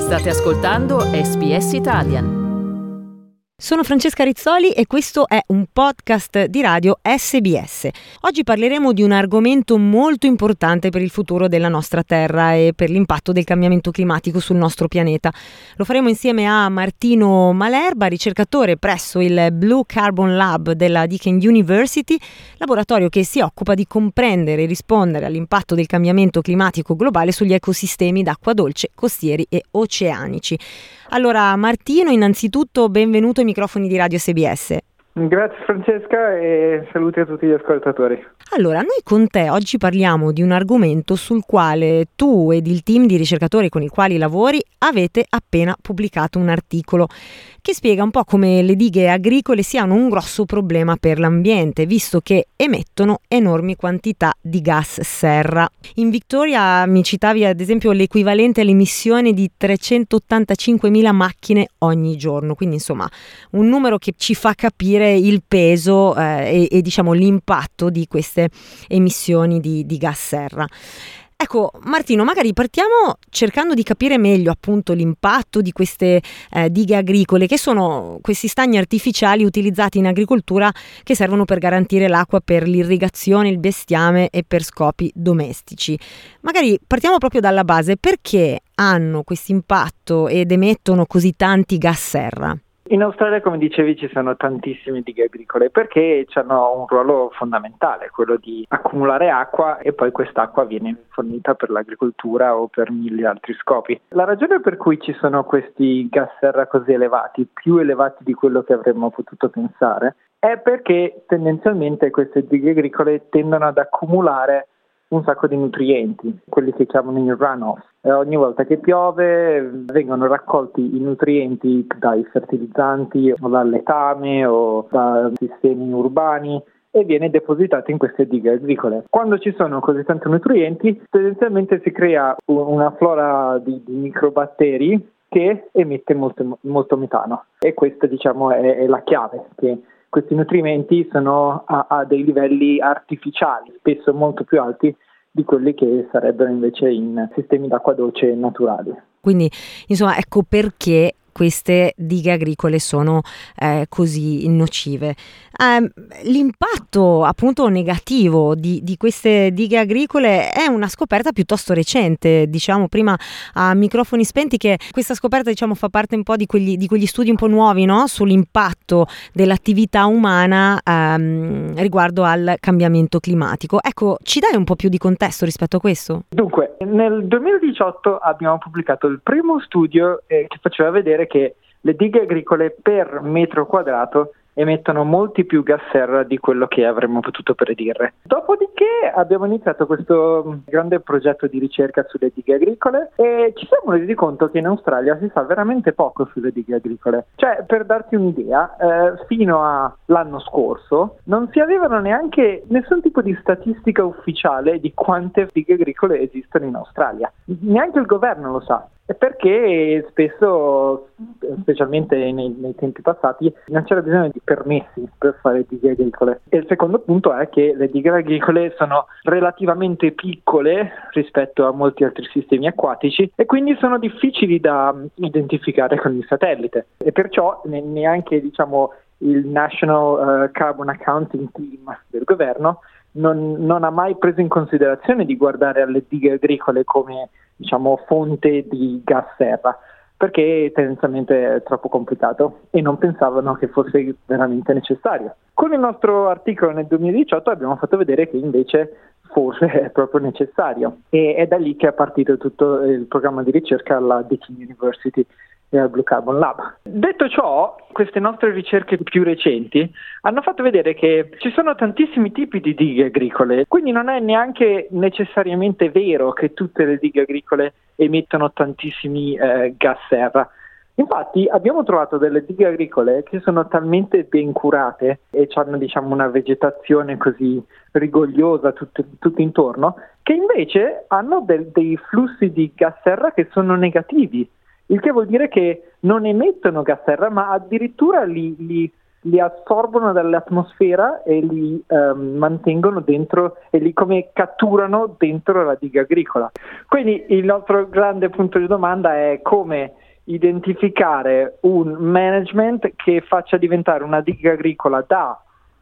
State ascoltando SBS Italian. Sono Francesca Rizzoli e questo è un podcast di radio SBS. Oggi parleremo di un argomento molto importante per il futuro della nostra Terra e per l'impatto del cambiamento climatico sul nostro pianeta. Lo faremo insieme a Martino Malerba, ricercatore presso il Blue Carbon Lab della Deakin University, laboratorio che si occupa di comprendere e rispondere all'impatto del cambiamento climatico globale sugli ecosistemi d'acqua dolce, costieri e oceanici. Allora, Martino, innanzitutto benvenuto ai microfoni di Radio SBS. Grazie Francesca e saluti a tutti gli ascoltatori. Allora, noi con te oggi parliamo di un argomento sul quale tu ed il team di ricercatori con i quali lavori avete appena pubblicato un articolo che spiega un po' come le dighe agricole siano un grosso problema per l'ambiente, visto che emettono enormi quantità di gas serra. In Victoria mi citavi ad esempio l'equivalente all'emissione di 385.000 macchine ogni giorno, quindi insomma un numero che ci fa capire il peso e diciamo l'impatto di queste emissioni di gas serra. Ecco, Martino, magari partiamo cercando di capire meglio appunto l'impatto di queste dighe agricole, che sono questi stagni artificiali utilizzati in agricoltura che servono per garantire l'acqua per l'irrigazione, il bestiame e per scopi domestici. Magari partiamo proprio dalla base: perché hanno questo impatto ed emettono così tanti gas serra? In Australia, come dicevi, ci sono tantissime dighe agricole perché hanno un ruolo fondamentale, quello di accumulare acqua e poi quest'acqua viene fornita per l'agricoltura o per mille altri scopi. La ragione per cui ci sono questi gas serra così elevati, più elevati di quello che avremmo potuto pensare, è perché tendenzialmente queste dighe agricole tendono ad accumulare un sacco di nutrienti, quelli che chiamano i runoff. Ogni volta che piove vengono raccolti i nutrienti dai fertilizzanti o dal letame o da sistemi urbani e viene depositato in queste dighe agricole. Quando ci sono così tanti nutrienti, tendenzialmente si crea una flora di microbatteri che emette molto metano, e questa diciamo è la chiave, che questi nutrimenti sono a dei livelli artificiali, spesso molto più alti di quelli che sarebbero invece in sistemi d'acqua dolce naturali. Quindi, insomma, ecco perché queste dighe agricole sono così nocive. L'impatto appunto negativo di queste dighe agricole è una scoperta piuttosto recente. Diciamo prima a microfoni spenti che questa scoperta fa parte un po' di quegli studi un po' nuovi, no? Sull'impatto dell'attività umana riguardo al cambiamento climatico. Ecco, ci dai un po' più di contesto rispetto a questo? Dunque, nel 2018 abbiamo pubblicato il primo studio che faceva vedere che le dighe agricole per metro quadrato emettono molti più gas serra di quello che avremmo potuto predire. Dopodiché abbiamo iniziato questo grande progetto di ricerca sulle dighe agricole e ci siamo resi conto che in Australia si sa veramente poco sulle dighe agricole. Cioè, per darti un'idea, fino all'anno scorso non si avevano neanche nessun tipo di statistica ufficiale di quante dighe agricole esistono in Australia. Neanche il governo lo sa. E perché spesso, specialmente nei tempi passati, non c'era bisogno di permessi per fare dighe agricole. E il secondo punto è che le dighe agricole sono relativamente piccole rispetto a molti altri sistemi acquatici e quindi sono difficili da identificare con il satellite. E perciò neanche il National Carbon Accounting Team del governo non ha mai preso in considerazione di guardare alle dighe agricole come fonte di gas serra, perché tendenzialmente è troppo complicato e non pensavano che fosse veramente necessario. Con il nostro articolo nel 2018 abbiamo fatto vedere che invece forse è proprio necessario, e è da lì che è partito tutto il programma di ricerca alla Deakin University e al Blue Carbon Lab. Detto ciò, queste nostre ricerche più recenti hanno fatto vedere che ci sono tantissimi tipi di dighe agricole, quindi non è neanche necessariamente vero che tutte le dighe agricole emettono tantissimi gas serra. Infatti abbiamo trovato delle dighe agricole che sono talmente ben curate e hanno una vegetazione così rigogliosa tutto intorno, che invece hanno dei flussi di gas serra che sono negativi. Il che vuol dire che non emettono gas serra, ma addirittura li li assorbono dall'atmosfera e li mantengono dentro e li come catturano dentro la diga agricola. Quindi il nostro grande punto di domanda è come identificare un management che faccia diventare una diga agricola da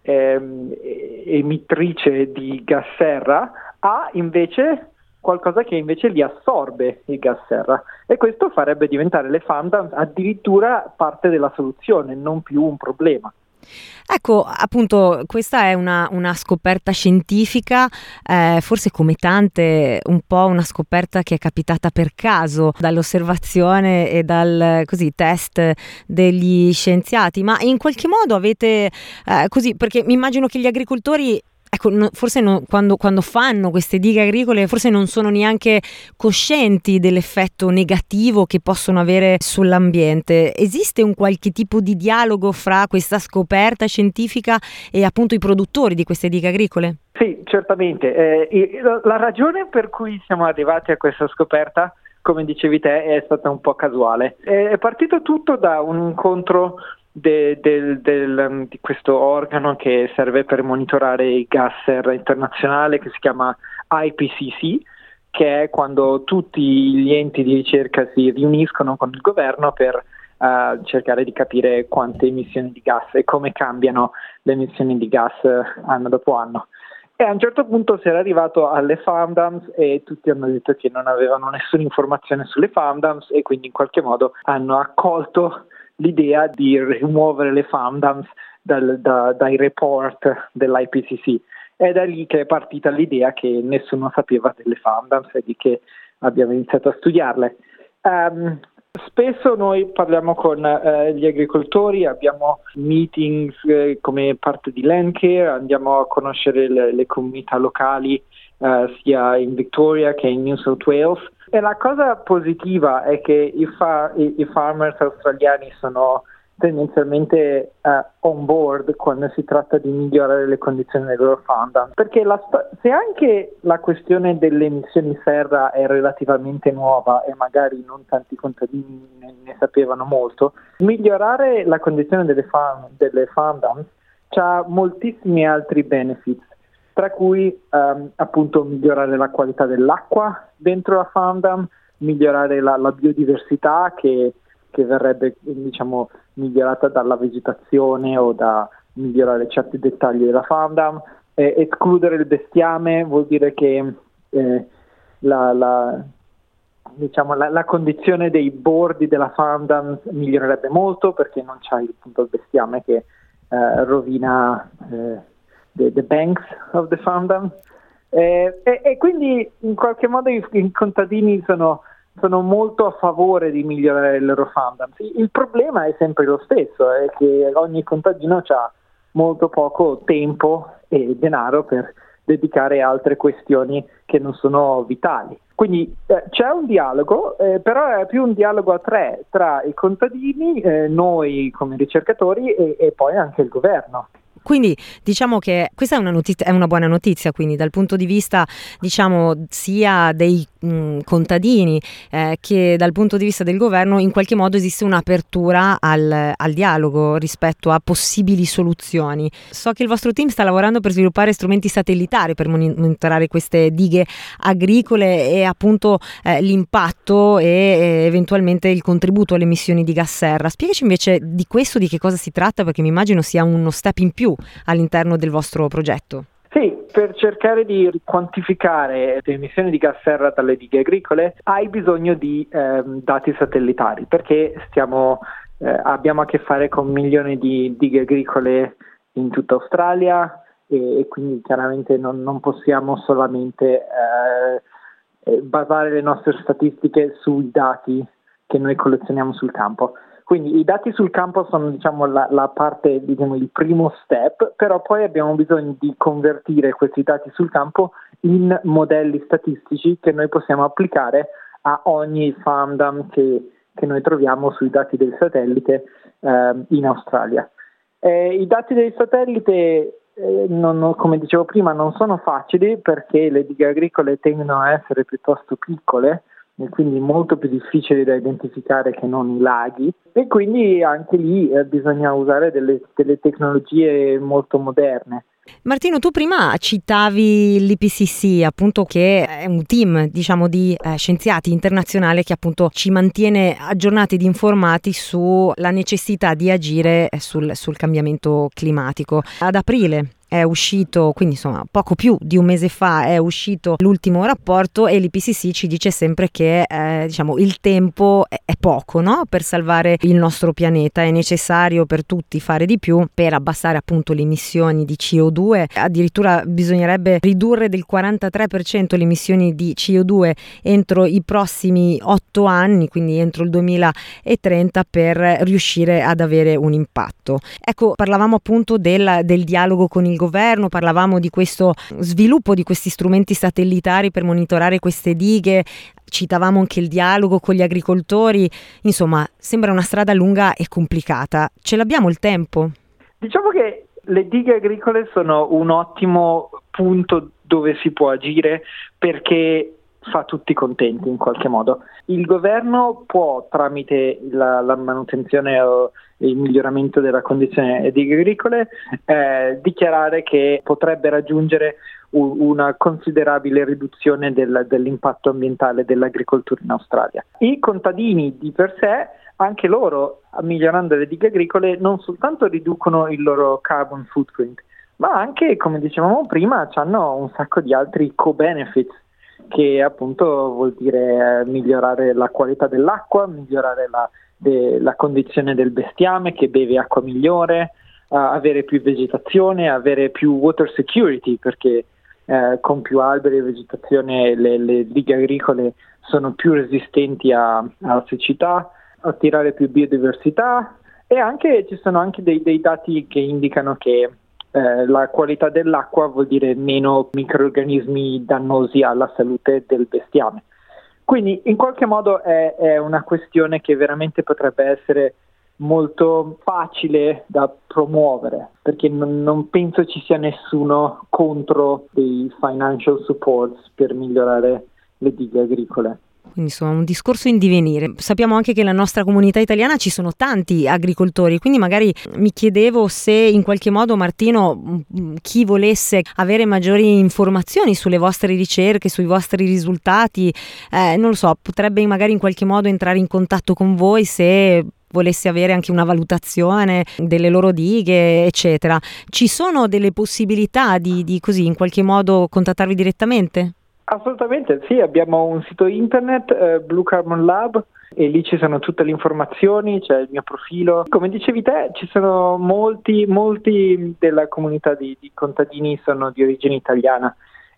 emittrice di gas serra a invece qualcosa che invece li assorbe il gas serra, e questo farebbe diventare le farm dams addirittura parte della soluzione, non più un problema. Ecco, appunto, questa è una scoperta scientifica, forse come tante un po' una scoperta che è capitata per caso dall'osservazione e dal test degli scienziati, ma in qualche modo avete perché mi immagino che gli agricoltori quando fanno queste dighe agricole forse non sono neanche coscienti dell'effetto negativo che possono avere sull'ambiente. Esiste un qualche tipo di dialogo fra questa scoperta scientifica e appunto i produttori di queste dighe agricole? Sì, certamente. La ragione per cui siamo arrivati a questa scoperta, come dicevi te, è stata un po' casuale. È partito tutto da un incontro di questo organo che serve per monitorare i gas serra internazionale, che si chiama IPCC, che è quando tutti gli enti di ricerca si riuniscono con il governo per cercare di capire quante emissioni di gas e come cambiano le emissioni di gas anno dopo anno. E a un certo punto si era arrivato alle farm dams e tutti hanno detto che non avevano nessuna informazione sulle farm dams, e quindi in qualche modo hanno accolto l'idea di rimuovere le farm dams dai report dell'IPCC. È da lì che è partita l'idea che nessuno sapeva delle farm dams e di che abbiamo iniziato a studiarle. Spesso noi parliamo con gli agricoltori, abbiamo meetings come parte di Landcare, andiamo a conoscere le comunità locali sia in Victoria che in New South Wales. E la cosa positiva è che i farmers australiani sono tendenzialmente on board quando si tratta di migliorare le condizioni dei loro farm dams, perché se anche la questione delle emissioni serra è relativamente nuova e magari non tanti contadini ne sapevano molto, migliorare la condizione delle farm dams ha moltissimi altri benefits, tra cui appunto migliorare la qualità dell'acqua dentro la farm dam, migliorare la biodiversità che verrebbe migliorata dalla vegetazione o da migliorare certi dettagli della farm dam, escludere il bestiame vuol dire che la condizione dei bordi della farm dam migliorerebbe molto, perché non c'è il bestiame che rovina the banks of the farm dam, e quindi in qualche modo i contadini sono molto a favore di migliorare il loro farm dam. Il problema è sempre lo stesso, è che ogni contadino ha molto poco tempo e denaro per dedicare a altre questioni che non sono vitali. Quindi c'è un dialogo, però è più un dialogo a tre tra i contadini, noi come ricercatori e poi anche il governo. Quindi diciamo che questa è una buona notizia, quindi dal punto di vista sia dei contadini che dal punto di vista del governo, in qualche modo esiste un'apertura al dialogo rispetto a possibili soluzioni. So che il vostro team sta lavorando per sviluppare strumenti satellitari per monitorare queste dighe agricole e appunto l'impatto e eventualmente il contributo alle emissioni di gas serra. Spiegaci invece di questo, di che cosa si tratta, perché mi immagino sia uno step in più all'interno del vostro progetto. Sì, per cercare di quantificare le emissioni di gas serra dalle dighe agricole hai bisogno di dati satellitari, perché abbiamo a che fare con milioni di dighe agricole in tutta Australia e quindi chiaramente non possiamo solamente basare le nostre statistiche sui dati che noi collezioniamo sul campo. Quindi i dati sul campo sono la parte, il primo step, però poi abbiamo bisogno di convertire questi dati sul campo in modelli statistici che noi possiamo applicare a ogni farm dam che noi troviamo sui dati del satellite in Australia. I dati del satellite, come dicevo prima, non sono facili, perché le dighe agricole tendono a essere piuttosto piccole e quindi molto più difficili da identificare che non i laghi, e quindi anche lì bisogna usare delle tecnologie molto moderne. Martino, tu prima citavi l'IPCC, appunto, che è un team, diciamo, di scienziati internazionale che appunto ci mantiene aggiornati ed informati sulla necessità di agire sul cambiamento climatico. Ad aprile è uscito, quindi insomma poco più di un mese fa è uscito l'ultimo rapporto, e l'IPCC ci dice sempre che diciamo il tempo è poco, no? Per salvare il nostro pianeta. È necessario per tutti fare di più per abbassare appunto le emissioni di CO2. Addirittura bisognerebbe ridurre del 43% le emissioni di CO2 entro i prossimi 8 anni, quindi entro il 2030, per riuscire ad avere un impatto. Ecco, parlavamo appunto del dialogo con il governo, parlavamo di questo sviluppo di questi strumenti satellitari per monitorare queste dighe, citavamo anche il dialogo con gli agricoltori. Insomma, sembra una strada lunga e complicata. Ce l'abbiamo il tempo? Diciamo che le dighe agricole sono un ottimo punto dove si può agire, perché fa tutti contenti in qualche modo. Il governo può, tramite la manutenzione o il miglioramento della condizione delle dighe agricole, dichiarare che potrebbe raggiungere una considerabile riduzione dell'impatto ambientale dell'agricoltura in Australia. I contadini di per sé, anche loro, migliorando le dighe agricole, non soltanto riducono il loro carbon footprint, ma anche, come dicevamo prima, hanno un sacco di altri co-benefits, che appunto vuol dire migliorare la qualità dell'acqua, migliorare la condizione del bestiame che beve acqua migliore, avere più vegetazione, avere più water security, perché con più alberi e vegetazione le dighe agricole sono più resistenti alla siccità, attirare più biodiversità, e anche ci sono anche dei dati che indicano che la qualità dell'acqua vuol dire meno microrganismi dannosi alla salute del bestiame. Quindi in qualche modo è una questione che veramente potrebbe essere molto facile da promuovere, perché non penso ci sia nessuno contro dei financial supports per migliorare le dighe agricole. Quindi insomma un discorso in divenire. Sappiamo anche che nella nostra comunità italiana ci sono tanti agricoltori, quindi magari mi chiedevo se in qualche modo, Martino, chi volesse avere maggiori informazioni sulle vostre ricerche, sui vostri risultati, non lo so, potrebbe magari in qualche modo entrare in contatto con voi se volesse avere anche una valutazione delle loro dighe, eccetera. Ci sono delle possibilità di così in qualche modo contattarvi direttamente? Assolutamente, sì, abbiamo un sito internet, Blue Carbon Lab, e lì ci sono tutte le informazioni, c'è il mio profilo. Come dicevi te, ci sono molti della comunità di contadini sono di origine italiana,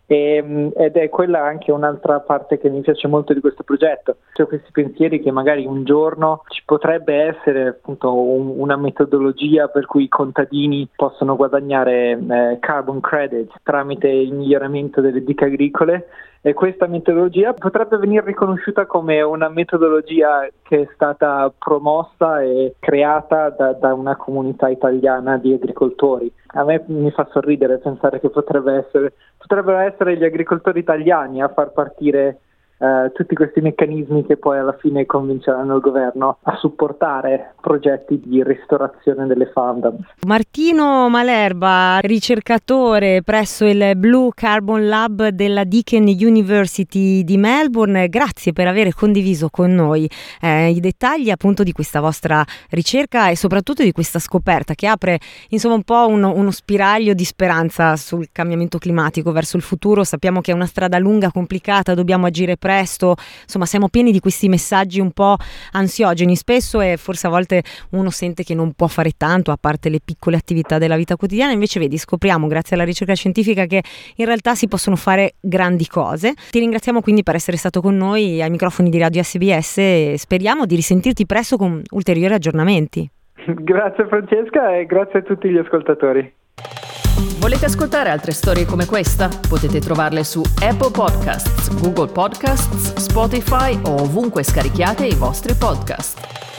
ed è quella anche un'altra parte che mi piace molto di questo progetto. C'è questi pensieri che magari un giorno ci potrebbe essere appunto una metodologia per cui i contadini possono guadagnare carbon credits tramite il miglioramento delle dighe agricole, e questa metodologia potrebbe venire riconosciuta come una metodologia che è stata promossa e creata da una comunità italiana di agricoltori. A me mi fa sorridere pensare che potrebbero essere gli agricoltori italiani a far partire tutti questi meccanismi che poi alla fine convinceranno il governo a supportare progetti di ristorazione delle farmlands. Martino Malerba, ricercatore presso il Blue Carbon Lab della Deakin University di Melbourne, grazie per aver condiviso con noi i dettagli appunto di questa vostra ricerca e soprattutto di questa scoperta che apre insomma un po' uno spiraglio di speranza sul cambiamento climatico verso il futuro. Sappiamo che è una strada lunga, complicata, dobbiamo agire presto, insomma siamo pieni di questi messaggi un po' ansiogeni spesso, e forse a volte uno sente che non può fare tanto a parte le piccole attività della vita quotidiana. Invece vedi, scopriamo grazie alla ricerca scientifica che in realtà si possono fare grandi cose. Ti ringraziamo quindi per essere stato con noi ai microfoni di Radio SBS e speriamo di risentirti presto con ulteriori aggiornamenti. Grazie Francesca e grazie a tutti gli ascoltatori. Volete ascoltare altre storie come questa? Potete trovarle su Apple Podcasts, Google Podcasts, Spotify o ovunque scarichiate i vostri podcast.